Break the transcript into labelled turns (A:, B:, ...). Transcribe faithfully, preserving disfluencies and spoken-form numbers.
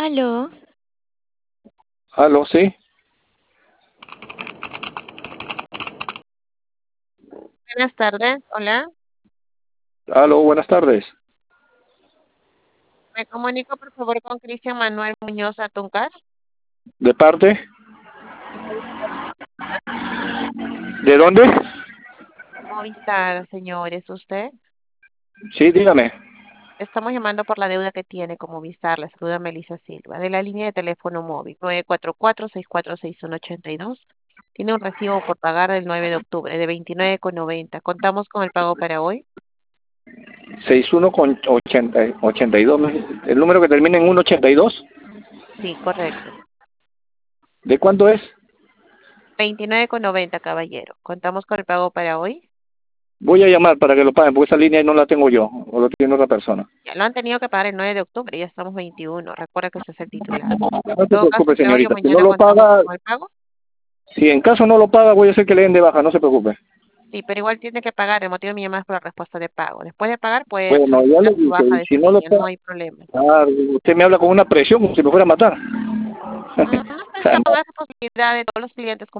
A: Aló,
B: Aló, sí.
C: Buenas tardes, hola.
B: Aló, buenas tardes.
C: Me comunico por favor con Cristian Manuel Muñoz Atuncar.
B: ¿De parte? ¿De dónde?
C: Movistar, señor, ¿es usted?
B: Sí, dígame.
C: Estamos llamando por la deuda que tiene con Movistar. La saluda Melissa Silva, de la línea de teléfono móvil nueve cuatro cuatro, seis cuatro seis uno ocho dos. Tiene un recibo por pagar del nueve de octubre de veintinueve con noventa. ¿Contamos con el pago para hoy?
B: sesenta y uno con ochenta, ochenta y dos. ¿El número que termina en ciento ochenta y dos?
C: Sí, correcto.
B: ¿De cuánto es?
C: veintinueve con noventa, caballero. ¿Contamos con el pago para hoy?
B: Voy a llamar para que lo paguen, porque esa línea no la tengo yo, o lo tiene otra persona.
C: Ya lo han tenido que pagar el nueve de octubre, ya estamos veintiuno. Recuerda que usted es el titular.
B: No
C: En
B: se
C: todo caso,
B: preocupe,
C: entre hoy o
B: señorita. Si no
C: mañana
B: lo
C: contamos
B: paga,
C: con el pago.
B: si en caso no lo paga, voy a hacer que le den de baja, no se preocupe.
C: Sí, pero igual tiene que pagar. El motivo de mi llamada es por la respuesta de pago. Después de pagar, puede
B: Bueno, ya
C: solicitar
B: le
C: su
B: dije,
C: baja
B: y
C: de
B: si
C: esa
B: no lo
C: línea. No
B: paga,
C: hay problema.
B: ah, usted me habla con una presión como si me fuera a matar.
C: Mm, No es presión, es responsabilidad de todos los clientes